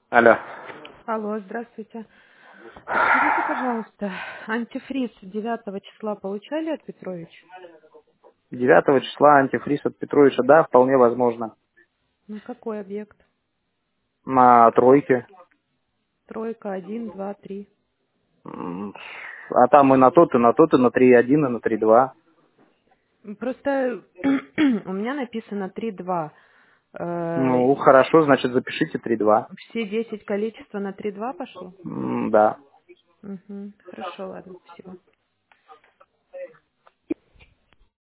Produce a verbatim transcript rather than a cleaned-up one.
Алло. Алло, здравствуйте. Скажите, пожалуйста, антифриз девятого числа получали от Петрович? Девятого числа антифриз от Петровича, да, вполне возможно. На какой объект? На тройке. Тройка, один, два, три. М, А там и на тот, и на тот, и на три один, и на три два. Просто у меня написано три два. Э, Ну, хорошо, значит, запишите три два. Все десять количества на три два пошло? М, Да. Угу. Хорошо, ладно, спасибо.